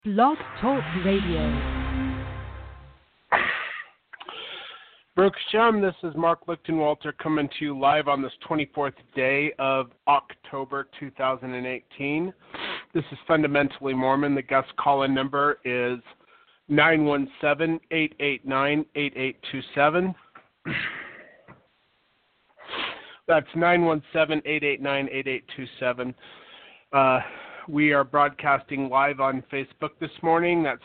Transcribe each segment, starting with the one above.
Blog Talk Radio. Baruch Hashem, this is Mark Lichtenwalter coming to you live on this 24th day of October 2018. This is Fundamentally Mormon. The guest call-in number is 917-889-8827. That's 917-889-8827. We are broadcasting live on Facebook this morning. That's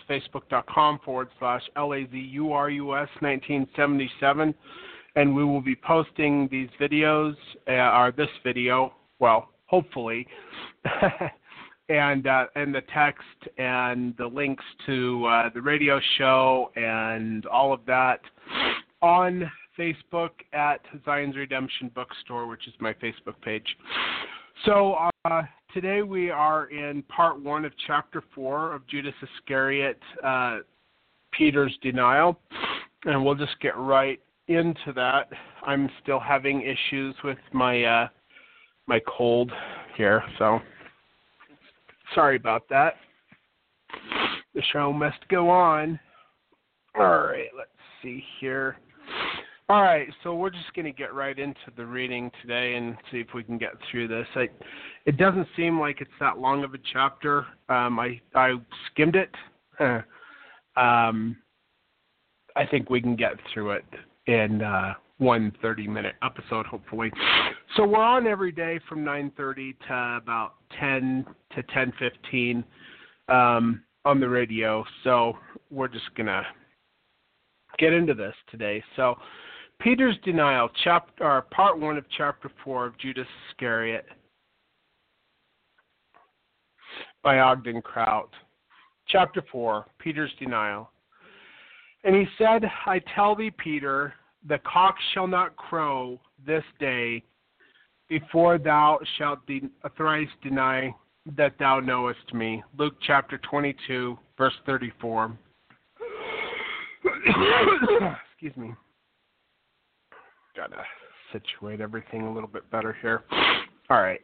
facebook.com/LAZURUS1977. And we will be posting these videos, or this video, well, hopefully, and the text and the links to the radio show and all of that on Facebook at Zion's Redemption Bookstore, which is my Facebook page. So today we are in part 1 of chapter 4 of Judas Iscariot, Peter's denial, and we'll just get right into that. I'm still having issues with my my cold here, so sorry about that. The show must go on. All right, let's see here. All right, so we're just going to get right into the reading today and see if we can get through this. It doesn't seem like it's that long of a chapter. I skimmed it. I think we can get through it in one 30-minute episode, hopefully. So we're on every day from 9:30 to about 10 to 10:15 on the radio. So we're just going to get into this today. So Peter's denial, part 1 of chapter 4 of Judas Iscariot by Ogden Kraut. Chapter 4, Peter's denial. And he said, I tell thee, Peter, the cock shall not crow this day before thou shalt thrice deny that thou knowest me. Luke chapter 22, verse 34. Excuse me. Gotta situate everything a little bit better here. All right.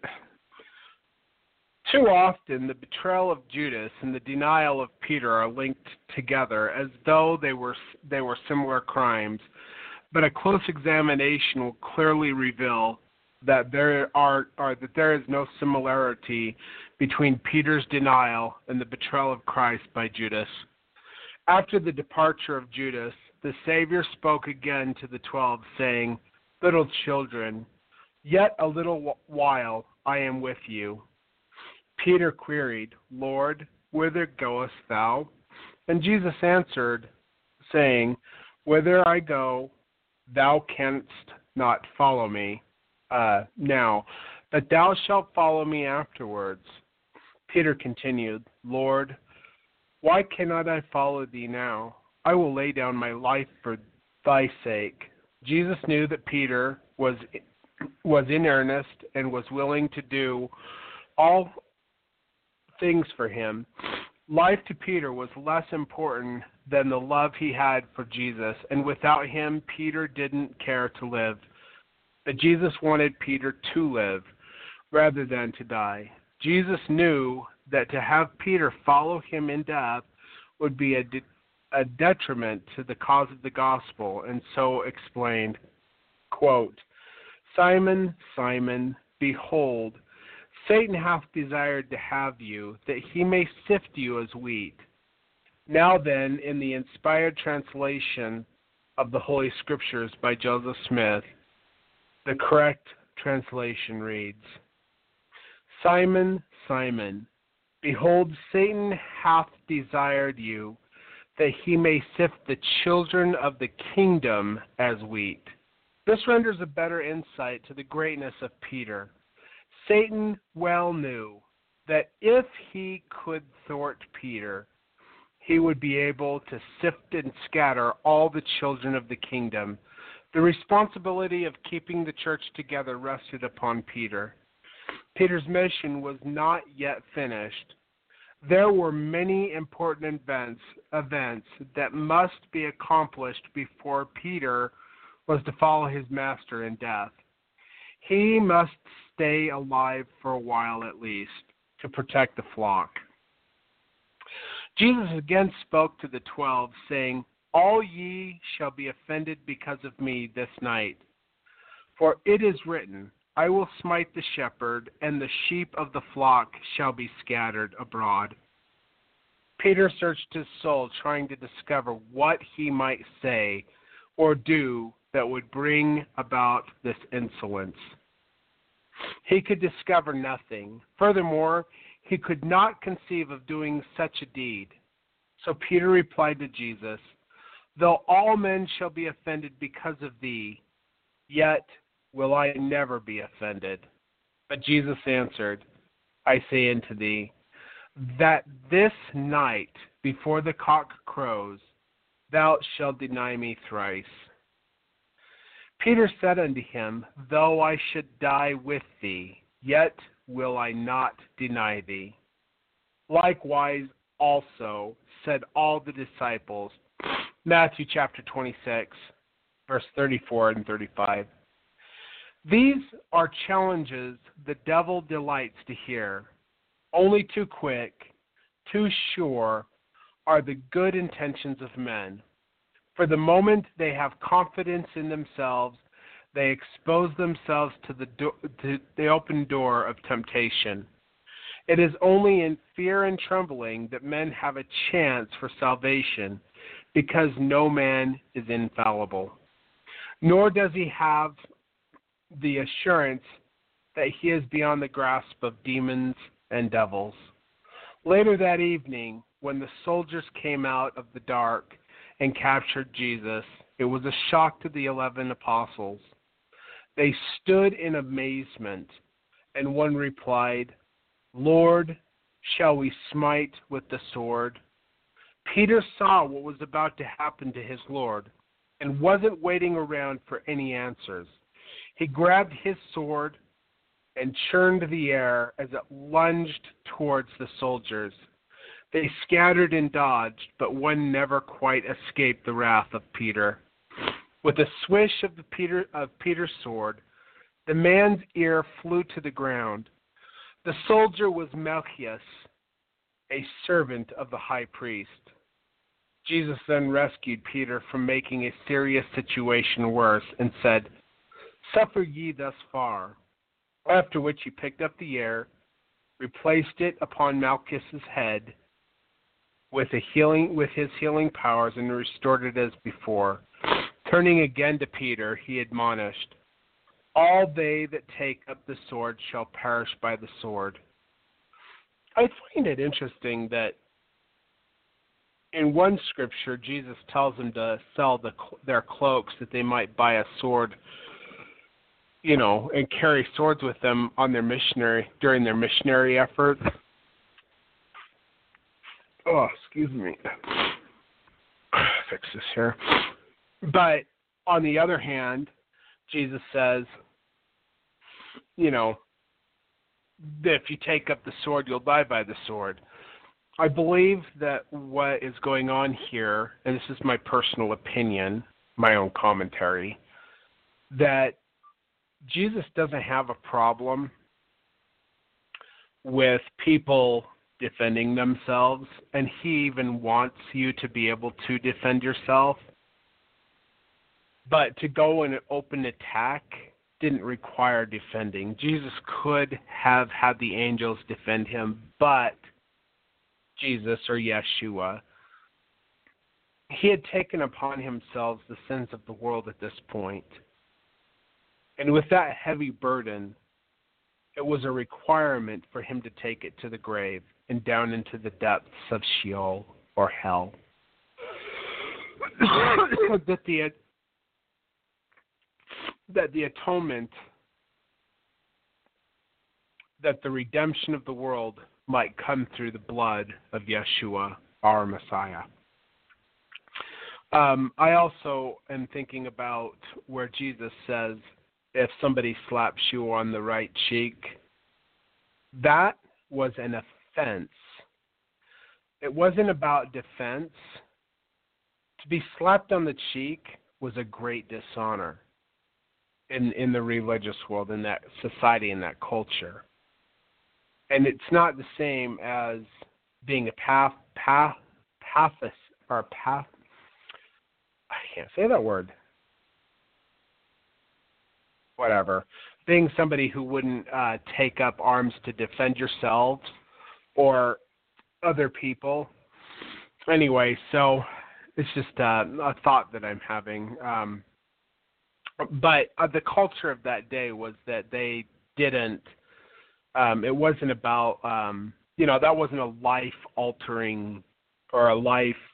Too often, the betrayal of Judas and the denial of Peter are linked together as though they were similar crimes. But a close examination will clearly reveal that there is no similarity between Peter's denial and the betrayal of Christ by Judas. After the departure of Judas, the Savior spoke again to the 12, saying, Little children, yet a little while I am with you. Peter queried, Lord, whither goest thou? And Jesus answered, saying, Whither I go, thou canst not follow me now, but thou shalt follow me afterwards. Peter continued, Lord, why cannot I follow thee now? I will lay down my life for thy sake. Jesus knew that Peter was in earnest and was willing to do all things for him. Life to Peter was less important than the love he had for Jesus, and without him, Peter didn't care to live. But Jesus wanted Peter to live rather than to die. Jesus knew that to have Peter follow him in death would be a detriment to the cause of the gospel, and so explained, quote, Simon, Simon, behold, Satan hath desired to have you, that he may sift you as wheat. Now then, in the inspired translation of the Holy Scriptures by Joseph Smith, the correct translation reads, Simon, Simon, behold, Satan hath desired you, that he may sift the children of the kingdom as wheat. This renders a better insight to the greatness of Peter. Satan well knew that if he could thwart Peter, he would be able to sift and scatter all the children of the kingdom. The responsibility of keeping the church together rested upon Peter. Peter's mission was not yet finished. There were many important events that must be accomplished before Peter was to follow his master in death. He must stay alive for a while at least to protect the flock. Jesus again spoke to the 12, saying, All ye shall be offended because of me this night. For it is written, I will smite the shepherd, and the sheep of the flock shall be scattered abroad. Peter searched his soul, trying to discover what he might say or do that would bring about this insolence. He could discover nothing. Furthermore, he could not conceive of doing such a deed. So Peter replied to Jesus, Though all men shall be offended because of thee, yet will I never be offended. But Jesus answered, I say unto thee, that this night before the cock crows, thou shalt deny me thrice. Peter said unto him, Though I should die with thee, yet will I not deny thee. Likewise also said all the disciples. Matthew chapter 26, verse 34 and 35. These are challenges the devil delights to hear. Only too quick, too sure are the good intentions of men. For the moment they have confidence in themselves, they expose themselves to the open door of temptation. It is only in fear and trembling that men have a chance for salvation, because no man is infallible. Nor does he have the assurance that he is beyond the grasp of demons and devils. Later that evening, when the soldiers came out of the dark and captured Jesus, it was a shock to the 11 apostles. They stood in amazement, and one replied, Lord, shall we smite with the sword? Peter saw what was about to happen to his Lord and wasn't waiting around for any answers. He grabbed his sword and churned the air as it lunged towards the soldiers. They scattered and dodged, but one never quite escaped the wrath of Peter. With a swish of Peter's sword, the man's ear flew to the ground. The soldier was Malchus, a servant of the high priest. Jesus then rescued Peter from making a serious situation worse and said, Suffer ye thus far. After which he picked up the air, replaced it upon Malchus's head with his healing powers, and restored it as before. Turning again to Peter, he admonished, All they that take up the sword shall perish by the sword. I find it interesting that in one scripture, Jesus tells them to sell their cloaks that they might buy a sword, and carry swords with them on during their missionary effort. Oh, excuse me. Fix this here. But on the other hand, Jesus says, that if you take up the sword, you'll die by the sword. I believe that what is going on here, and this is my personal opinion, my own commentary, that Jesus doesn't have a problem with people defending themselves, and he even wants you to be able to defend yourself. But to go in an open attack didn't require defending. Jesus could have had the angels defend him, but Jesus, or Yeshua, he had taken upon himself the sins of the world at this point. And with that heavy burden, it was a requirement for him to take it to the grave and down into the depths of Sheol, or hell. that the atonement, that the redemption of the world might come through the blood of Yeshua, our Messiah. I also am thinking about where Jesus says, if somebody slaps you on the right cheek, that was an offense. It wasn't about defense. To be slapped on the cheek was a great dishonor in the religious world, in that society, in that culture. And it's not the same as being a pathos or path. I can't say that word. Whatever. Being somebody who wouldn't take up arms to defend yourselves or other people. Anyway, so it's just a thought that I'm having. But the culture of that day was that they didn't. It wasn't about. That wasn't a life-altering or a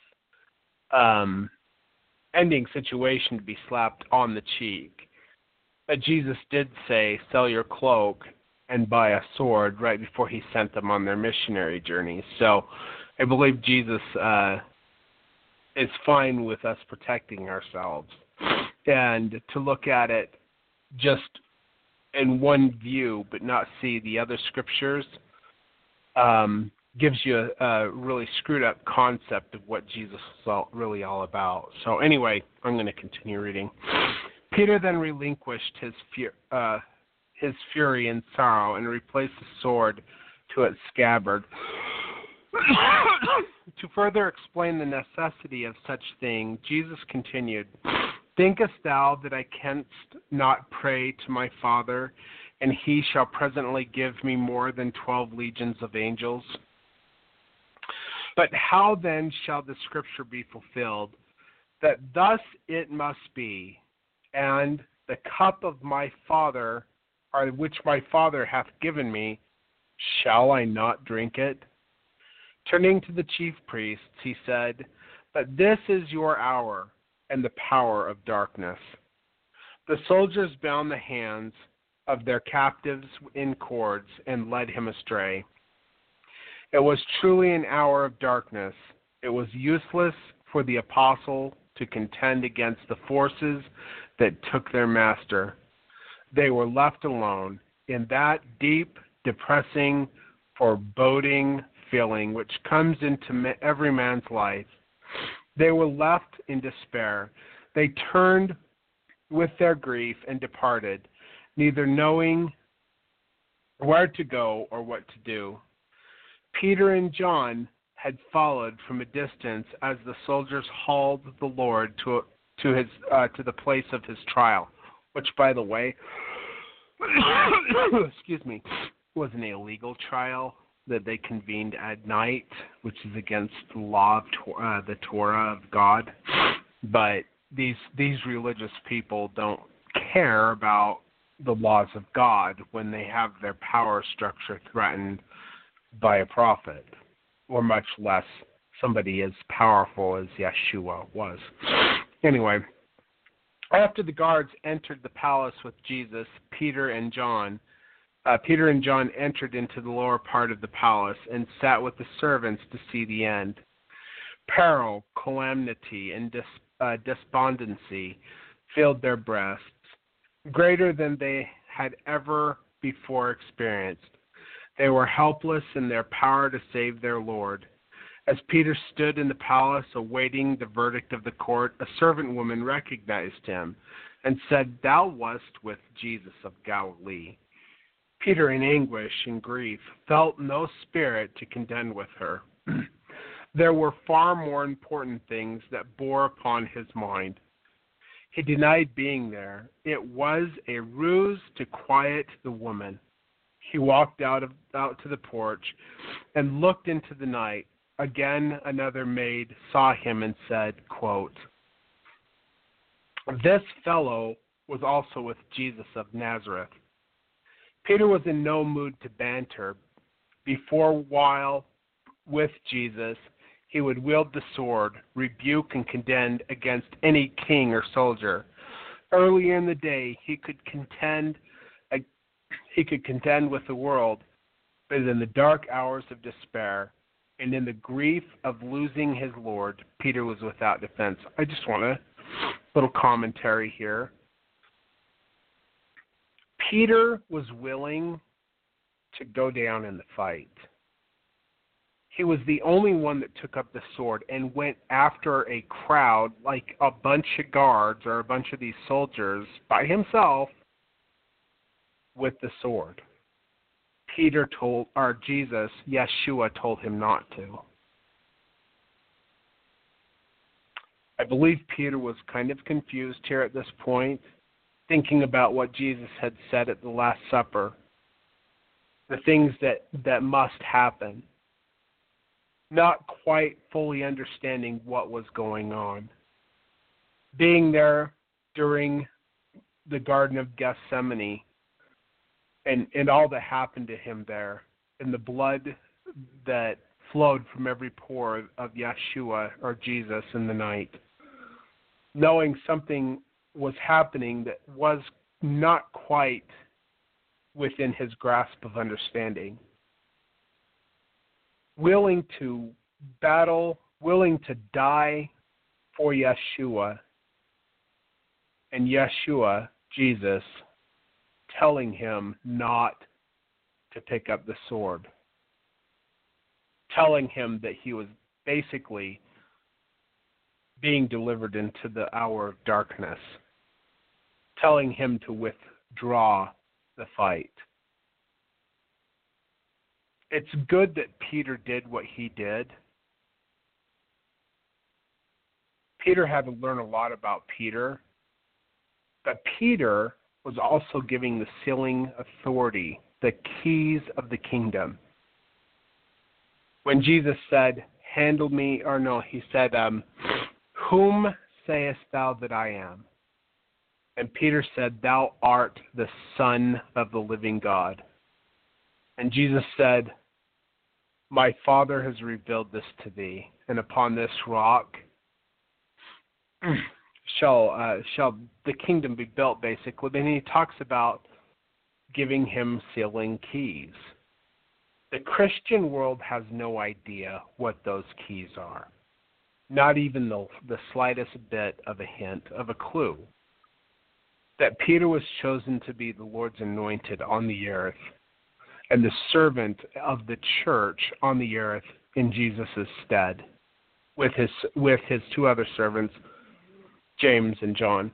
life-ending situation to be slapped on the cheek. But Jesus did say, "Sell your cloak and buy a sword," right before he sent them on their missionary journey. So I believe Jesus is fine with us protecting ourselves. And to look at it just in one view but not see the other scriptures gives you a really screwed up concept of what Jesus is really all about. So anyway, I'm going to continue reading. Peter then relinquished his fury and sorrow and replaced the sword to its scabbard. To further explain the necessity of such thing, Jesus continued, "Thinkest thou that I canst not pray to my Father, and he shall presently give me more than 12 legions of angels? But how then shall the scripture be fulfilled, that thus it must be, and the cup of my Father, or which my Father hath given me, shall I not drink it?" Turning to the chief priests, he said, "But this is your hour and the power of darkness." The soldiers bound the hands of their captives in cords and led him astray. It was truly an hour of darkness. It was useless for the apostle to contend against the forces that took their master. They were left alone in that deep, depressing, foreboding feeling which comes into every man's life. They were left in despair. They turned with their grief and departed, neither knowing where to go or what to do. Peter and John had followed from a distance as the soldiers hauled the Lord to the place of his trial, which, by the way, excuse me, was an illegal trial that they convened at night, which is against the law of the Torah of God. But these religious people don't care about the laws of God when they have their power structure threatened by a prophet, or much less somebody as powerful as Yeshua was. Anyway, after the guards entered the palace with Jesus, Peter and John entered into the lower part of the palace and sat with the servants to see the end. Peril, calamity, and despondency filled their breasts, greater than they had ever before experienced. They were helpless in their power to save their Lord. As Peter stood in the palace awaiting the verdict of the court, a servant woman recognized him and said, "Thou wast with Jesus of Galilee." Peter, in anguish and grief, felt no spirit to contend with her. There were far more important things that bore upon his mind. He denied being there. It was a ruse to quiet the woman. He walked out to the porch and looked into the night. Again, another maid saw him and said, quote, "This fellow was also with Jesus of Nazareth." Peter was in no mood to banter. While with Jesus, he would wield the sword, rebuke and contend against any king or soldier. Earlier in the day, he could contend with the world, but in the dark hours of despair and in the grief of losing his Lord, Peter was without defense. I just want a little commentary here. Peter was willing to go down in the fight. He was the only one that took up the sword and went after a crowd, like a bunch of guards or a bunch of these soldiers, by himself with the sword. Jesus, Yeshua, told him not to. I believe Peter was kind of confused here at this point, thinking about what Jesus had said at the Last Supper, the things that must happen, not quite fully understanding what was going on. Being there during the Garden of Gethsemane and all that happened to him there, and the blood that flowed from every pore of Yeshua or Jesus in the night, knowing something was happening that was not quite within his grasp of understanding. Willing to battle, willing to die for Yeshua, and Yeshua, Jesus, telling him not to pick up the sword, telling him that he was basically being delivered into the hour of darkness, telling him to withdraw the fight. It's good that Peter did what he did. Peter had to learn a lot about Peter, but Peter was also giving the sealing authority, the keys of the kingdom. When Jesus said, handle me, or no, he said, whom sayest thou that I am? And Peter said, thou art the Son of the living God. And Jesus said, my Father has revealed this to thee, and upon this rock shall the kingdom be built, basically. And he talks about giving him sealing keys. The Christian world has no idea what those keys are. Not even the slightest bit of a hint, of a clue. That Peter was chosen to be the Lord's anointed on the earth and the servant of the church on the earth in Jesus' stead with his two other servants, James and John,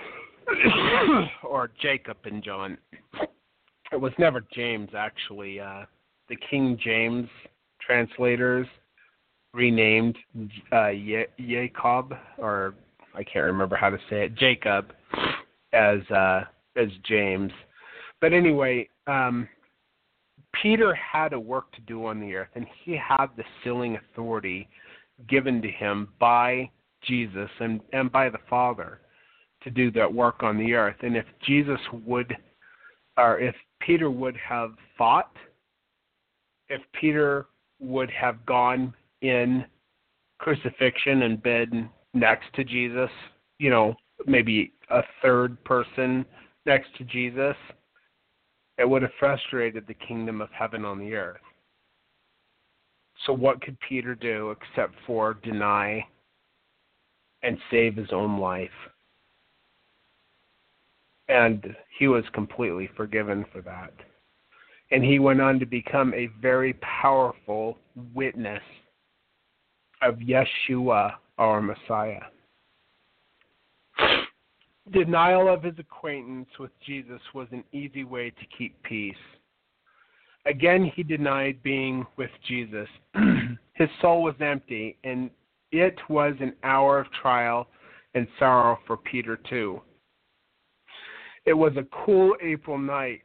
or Jacob and John. It was never James, actually. The King James translators renamed Jacob, or I can't remember how to say it, Jacob, as James. But anyway, Peter had a work to do on the earth, and he had the sealing authority given to him by Jesus and by the Father to do that work on the earth. And if if Peter would have fought, if Peter would have gone in crucifixion and been next to Jesus, maybe a third person next to Jesus, it would have frustrated the kingdom of heaven on the earth. So what could Peter do except for deny and save his own life? And he was completely forgiven for that. And he went on to become a very powerful witness of Yeshua, our Messiah. Denial of his acquaintance with Jesus was an easy way to keep peace. Again, he denied being with Jesus. His soul was empty, and it was an hour of trial and sorrow for Peter too. It was a cool April night,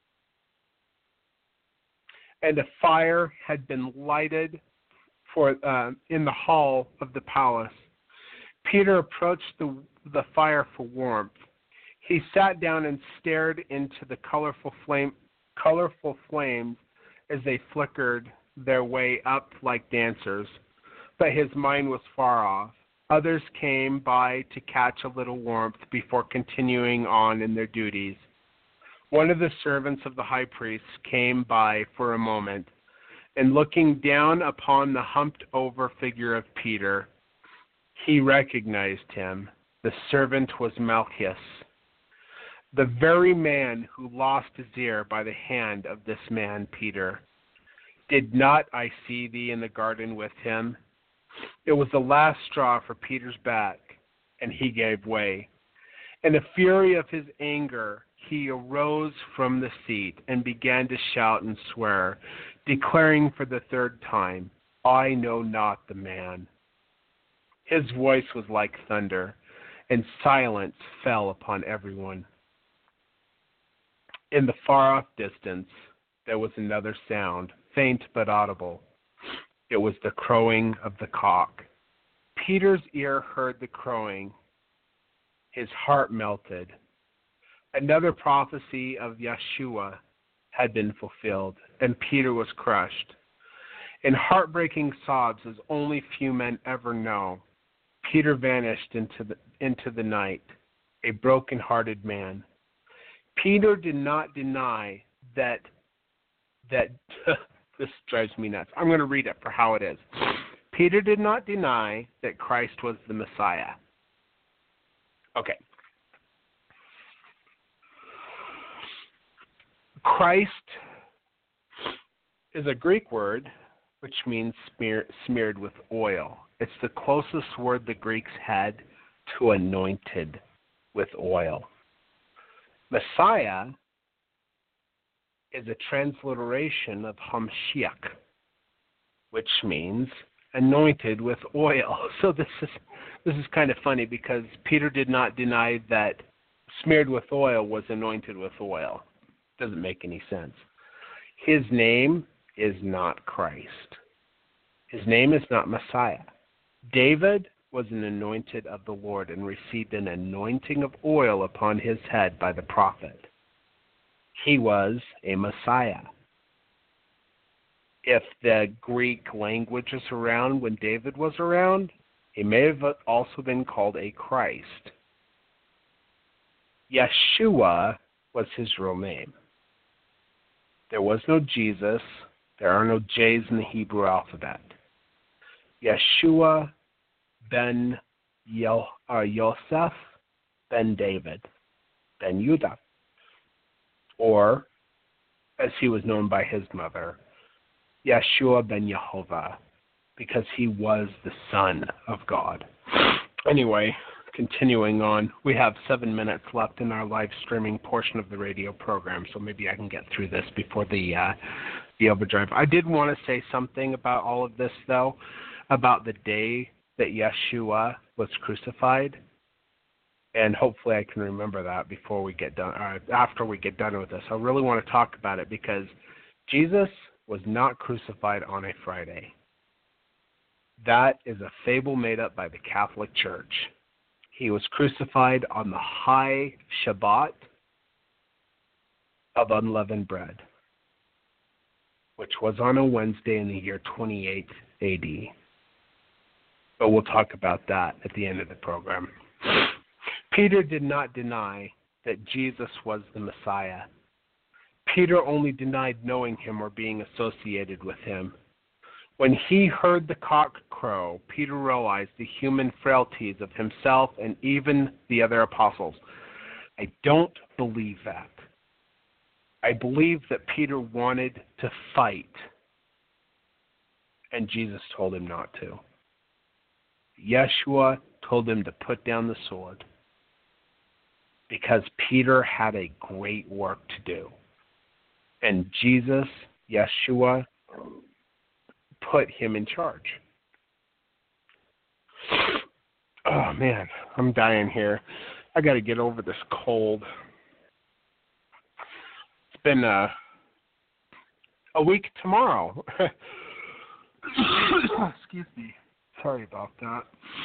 and a fire had been lighted in the hall of the palace. Peter approached the fire for warmth. He sat down and stared into the colorful flames as they flickered their way up like dancers, but his mind was far off. Others came by to catch a little warmth before continuing on in their duties. One of the servants of the high priest came by for a moment, and looking down upon the humped-over figure of Peter, he recognized him. The servant was Malchus, the very man who lost his ear by the hand of this man Peter. Did not I see thee in the garden with him? It was the last straw for Peter's back, and he gave way. In the fury of his anger, he arose from the seat and began to shout and swear, declaring for the third time, I know not the man. His voice was like thunder, and silence fell upon everyone. In the far-off distance, there was another sound, faint but audible. It was the crowing of the cock. Peter's ear heard the crowing. His heart melted. Another prophecy of Yeshua had been fulfilled, and Peter was crushed. In heartbreaking sobs, as only few men ever know, Peter vanished into the night, a broken-hearted man. Peter did not deny that this drives me nuts. I'm going to read it for how it is. Peter did not deny that Christ was the Messiah. Okay. Christ is a Greek word which means smeared with oil. It's the closest word the Greeks had to anointed with oil. Messiah is a transliteration of Hamshiach, which means anointed with oil. So this is kind of funny because Peter did not deny that smeared with oil was anointed with oil. Doesn't make any sense. His name is not Christ. His name is not Messiah. David was an anointed of the Lord and received an anointing of oil upon his head by the prophet. He was a Messiah. If the Greek language was around when David was around, he may have also been called a Christ. Yeshua was his real name. There was no Jesus. There are no J's in the Hebrew alphabet. Yeshua ben Yosef ben David ben Judah, or as he was known by his mother, Yeshua ben Yehovah, because he was the Son of God. Anyway, continuing on, we have 7 minutes left in our live streaming portion of the radio program, so maybe I can get through this before the overdrive. I did want to say something about all of this, though, about the day that Yeshua was crucified, and hopefully I can remember that before we get done, after we get done with this. I really want to talk about it because Jesus was not crucified on a Friday. That is a fable made up by the Catholic Church. He was crucified on the high Shabbat of unleavened bread, which was on a Wednesday in the year 28 AD. But we'll talk about that at the end of the program. Peter did not deny that Jesus was the Messiah. Peter only denied knowing him or being associated with him. When he heard the cock crow, Peter realized the human frailties of himself and even the other apostles. I don't believe that. I believe that Peter wanted to fight, and Jesus told him not to. Yeshua told him to put down the sword because Peter had a great work to do. And Jesus, Yeshua, put him in charge. Oh, man, I'm dying here. I got to get over this cold. It's been a week tomorrow. Excuse me. Sorry about that.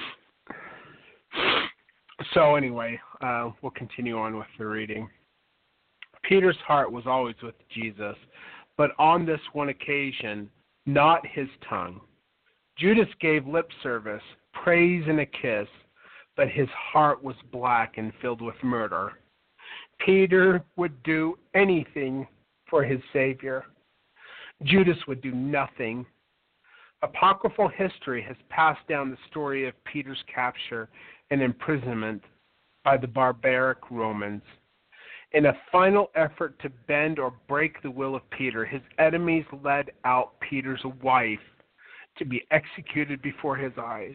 So anyway, we'll continue on with the reading. Peter's heart was always with Jesus, but on this one occasion, not his tongue. Judas gave lip service, praise, and a kiss, but his heart was black and filled with murder. Peter would do anything for his Savior. Judas would do nothing. Apocryphal history has passed down the story of Peter's capture and imprisonment by the barbaric Romans. In a final effort to bend or break the will of Peter, his enemies led out Peter's wife to be executed before his eyes.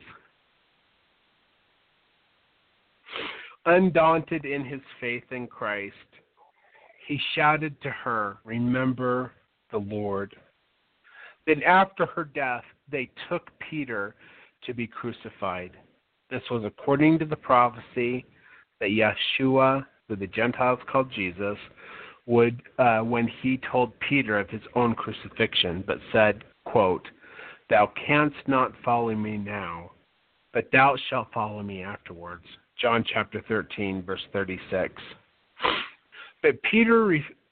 Undaunted in his faith in Christ, he shouted to her, "Remember the Lord." Then after her death, they took Peter to be crucified. This was according to the prophecy that Yeshua, who the Gentiles called Jesus, would, when he told Peter of his own crucifixion, but said, quote, "Thou canst not follow me now, but thou shalt follow me afterwards." John chapter 13, verse 36. But Peter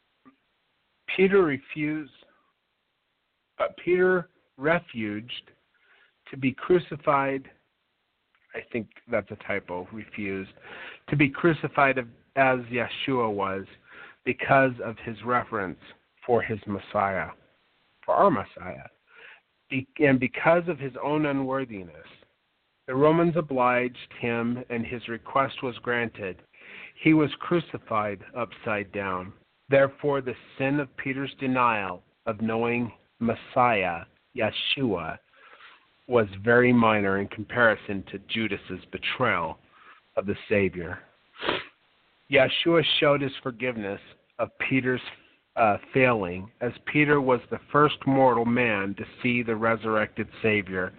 refused to be crucified. I think that's a typo. Refused to be crucified as Yeshua was, because of his reverence for his Messiah, for our Messiah, and because of his own unworthiness. The Romans obliged him, and his request was granted. He was crucified upside down. Therefore, the sin of Peter's denial of knowing Messiah, Yeshua, was very minor in comparison to Judas's betrayal of the Savior. Yeshua showed his forgiveness of Peter's failing, as Peter was the first mortal man to see the resurrected Savior.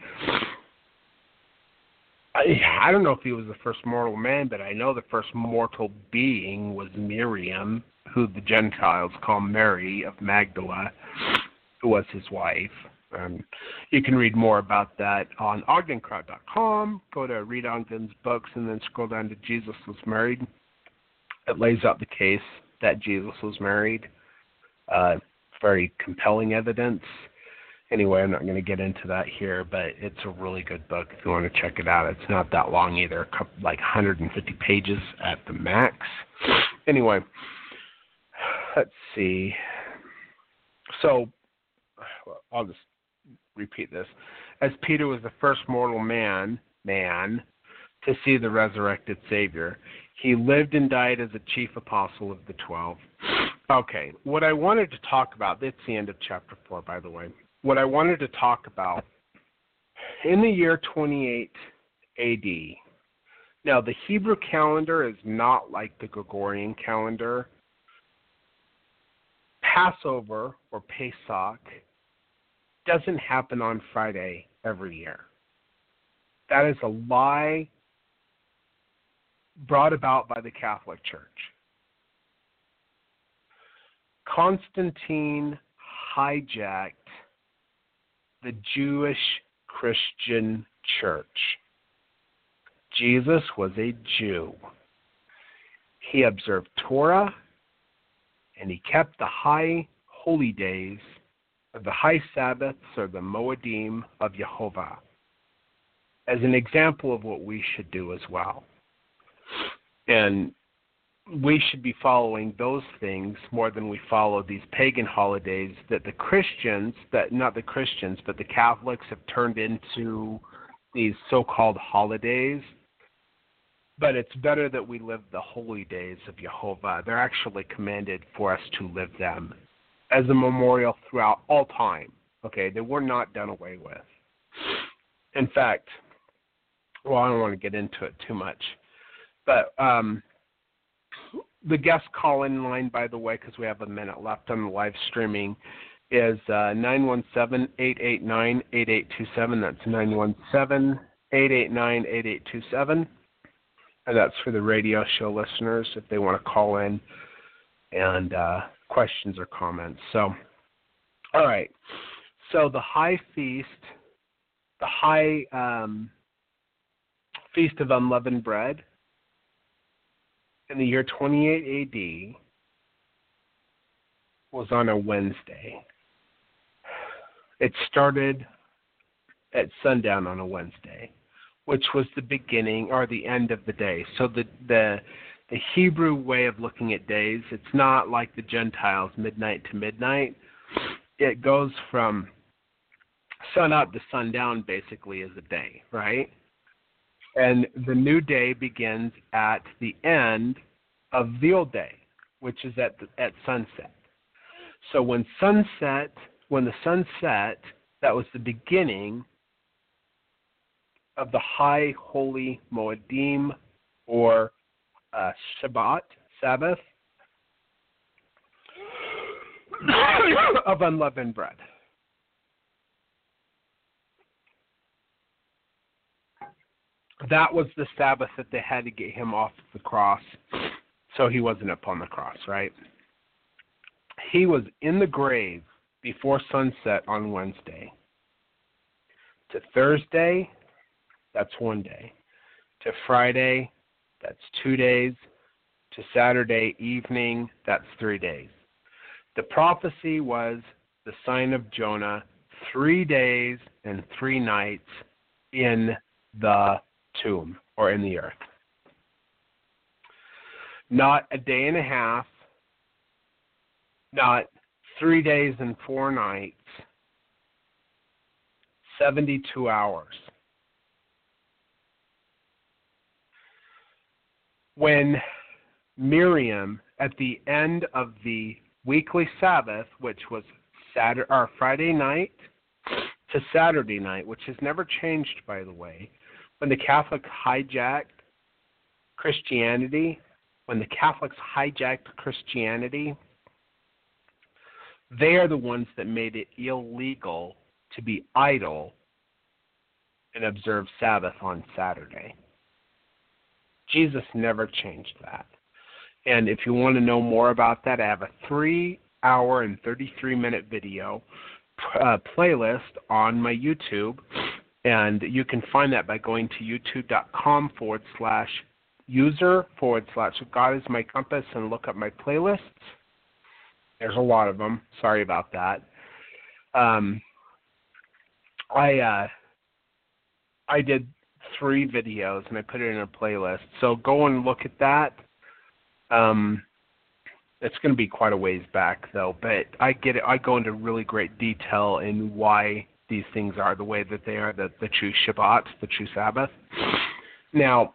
I don't know if he was the first mortal man, but I know the first mortal being was Miriam, who the Gentiles call Mary of Magdala, who was his wife. You can read more about that on ogdencrowd.com. Go to Read Ogden's books and then scroll down to Jesus Was Married. It lays out the case that Jesus was married. Very compelling evidence. Anyway, I'm not going to get into that here, but it's a really good book if you want to check it out. It's not that long either, like 150 pages at the max. Anyway, let's see. So, I'll just repeat this. As Peter was the first mortal man to see the resurrected Savior, he lived and died as a chief apostle of the 12. Okay, what I wanted to talk about, that's the end of chapter 4, by the way. What I wanted to talk about, in the year 28 AD, now the Hebrew calendar is not like the Gregorian calendar. Passover, or Pesach, doesn't happen on Friday every year. That is a lie brought about by the Catholic Church. Constantine hijacked the Jewish Christian church. Jesus was a Jew. He observed Torah, and he kept the high holy days, or the high Sabbaths, or the Moedim of Jehovah, as an example of what we should do as well. And we should be following those things more than we follow these pagan holidays that the Christians, not the Christians, but the Catholics have turned into these so-called holidays. But it's better that we live the holy days of Jehovah. They're actually commanded for us to live them as a memorial throughout all time. Okay, they were not done away with. In fact, well, I don't want to get into it too much, but the guest call-in line, by the way, because we have a minute left on the live streaming, is 917-889-8827. That's 917-889-8827. And that's for the radio show listeners if they want to call in and questions or comments. So, all right. So the high feast, the high feast of unleavened bread, in the year 28 AD, was on a Wednesday. It started at sundown on a Wednesday, which was the beginning or the end of the day. So the Hebrew way of looking at days, it's not like the Gentiles, midnight to midnight. It goes from sun up to sundown basically is a day, right? And the new day begins at the end of the old day, which is at sunset. So when the sun set, that was the beginning of the high holy Moedim, or Sabbath, of unleavened bread. that was the Sabbath that they had to get him off the cross, so he wasn't up on the cross, right? He was in the grave before sunset on Wednesday. To Thursday, that's 1 day. To Friday, that's 2 days. To Saturday evening, that's 3 days. The prophecy was the sign of Jonah, 3 days and 3 nights in the tomb or in the earth. Not a day and a half, not 3 days and 4 nights, 72 hours. When Miriam, at the end of the weekly Sabbath, which was Friday night to Saturday night, which has never changed, by the way, when the Catholics hijacked Christianity, they are the ones that made it illegal to be idle and observe Sabbath on Saturday. Jesus never changed that. And if you want to know more about that, I have a 3-hour and 33-minute video playlist on my YouTube. And you can find that by going to youtube.com/user/God is my compass and look up my playlists. There's a lot of them. Sorry about that. I did 3 videos and I put it in a playlist. So go and look at that. It's going to be quite a ways back though, but I get it. I go into really great detail in why these things are the way that they are, the true Shabbat, the true Sabbath. Now,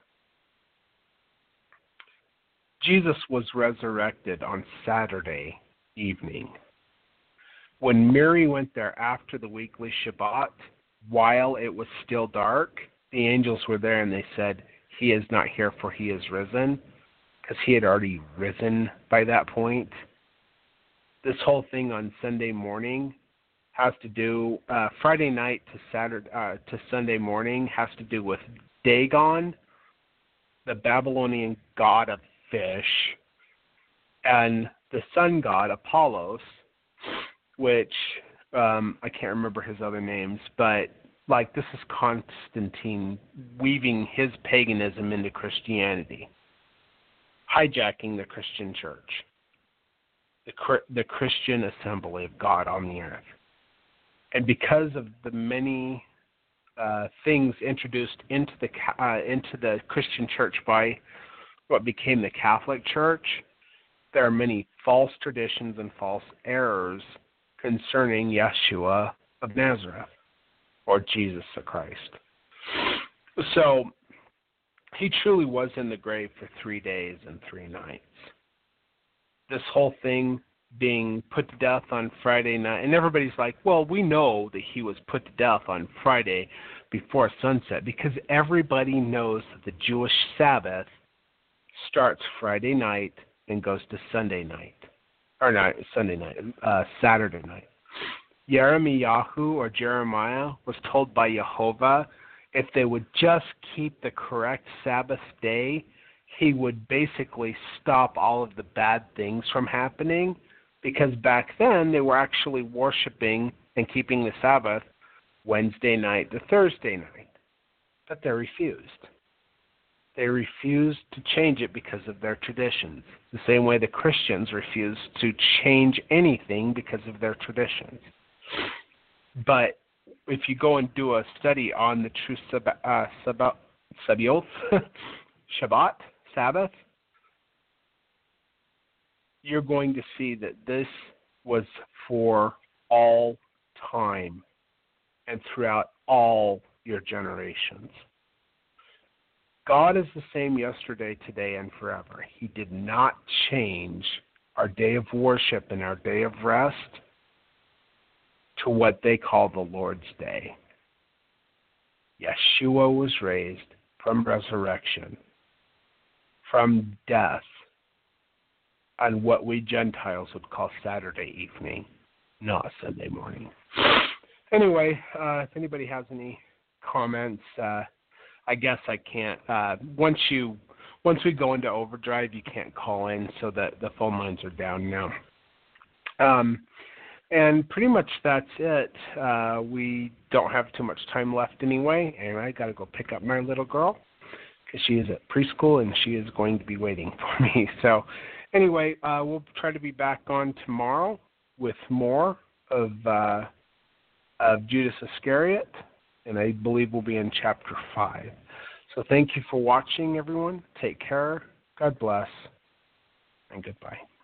Jesus was resurrected on Saturday evening. When Mary went there after the weekly Shabbat, while it was still dark, the angels were there and they said, "He is not here, for he is risen," because he had already risen by that point. This whole thing on Sunday morning has to do, Friday night to Sunday morning has to do with Dagon, the Babylonian god of fish, and the sun god Apollos, which I can't remember his other names, but like this is Constantine weaving his paganism into Christianity, hijacking the Christian church, the Christian assembly of God on the earth. And because of the many things introduced into the Christian church by what became the Catholic Church, there are many false traditions and false errors concerning Yeshua of Nazareth, or Jesus the Christ. So he truly was in the grave for 3 days and 3 nights. This whole thing being put to death on Friday night, and everybody's like, well, we know that he was put to death on Friday before sunset, because everybody knows that the Jewish Sabbath starts Friday night and goes to Sunday night. Or not Sunday night, Saturday night. Jeremiah was told by Jehovah if they would just keep the correct Sabbath day, he would basically stop all of the bad things from happening, because back then they were actually worshiping and keeping the Sabbath Wednesday night to Thursday night. But they refused. They refused to change it because of their traditions, the same way the Christians refuse to change anything because of their traditions. But if you go and do a study on the true Sabbath, you're going to see that this was for all time and throughout all your generations. God is the same yesterday, today, and forever. He did not change our day of worship and our day of rest to what they call the Lord's Day. Yeshua was raised from resurrection, from death, on what we Gentiles would call Saturday evening, not Sunday morning. Anyway, if anybody has any comments, I guess I can't. Once we go into overdrive, you can't call in, so that the phone lines are down now. And pretty much that's it. We don't have too much time left anyway, and I got to go pick up my little girl because she is at preschool and she is going to be waiting for me. So anyway, we'll try to be back on tomorrow with more of Judas Iscariot, and I believe we'll be in chapter 5. So thank you for watching, everyone. Take care. God bless, and goodbye.